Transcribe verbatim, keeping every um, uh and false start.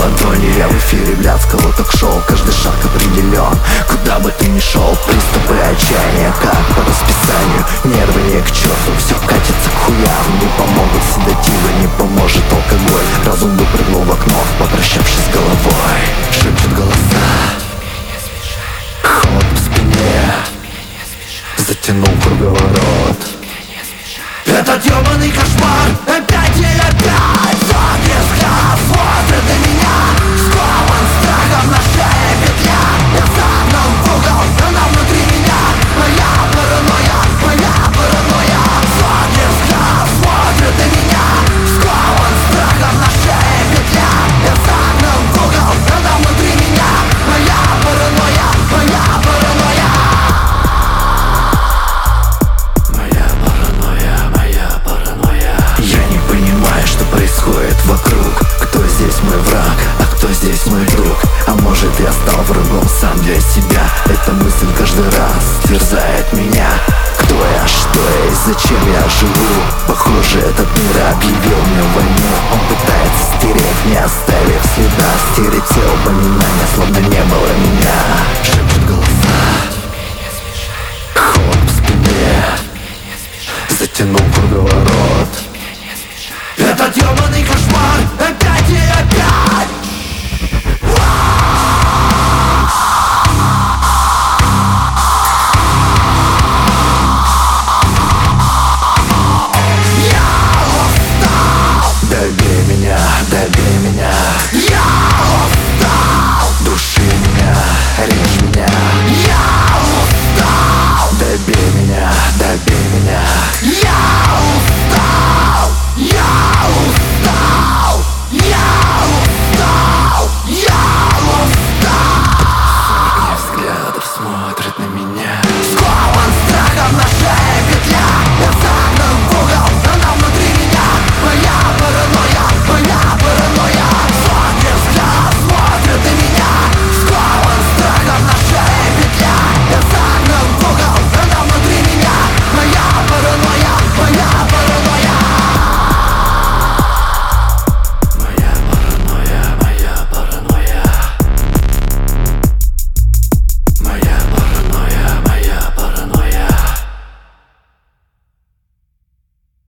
ладони. Я в эфире блядского ток-шоу, каждый шаг определен. Куда бы ты ни шел, приступы отчаяния, как по расписанию. Нервы не к черту, все катится к хуям. Не помогут седативы, не поможет алкоголь. Разум выпрыгнул в окно, попрощавшись с головой. Шепчут голоса, холод по спине, затянул круговорот. Этот ёбаный кошмар опять и опять. Сотни взглядов смотрят на меня, скован страхом, на шее петля. Я загнан в угол, она внутри меня. Моя паранойя, моя паранойя. Сотни взглядов смотрят на меня, скован страхом, на шее петля. Я загнан в угол, она внутри меня. Моя паранойя, моя паранойя. Я не понимаю, что происходит вокруг. Кто здесь мой враг, а кто здесь мой друг? А может, я стал врагом сам для себя? Эта мысль каждый раз терзает меня. Кто я, что я и зачем я живу? Похоже, этот мир объявил мне войну. Он пытается стереть, не оставив следа. Стереть все упоминания, словно не было меня. Шепчут голос.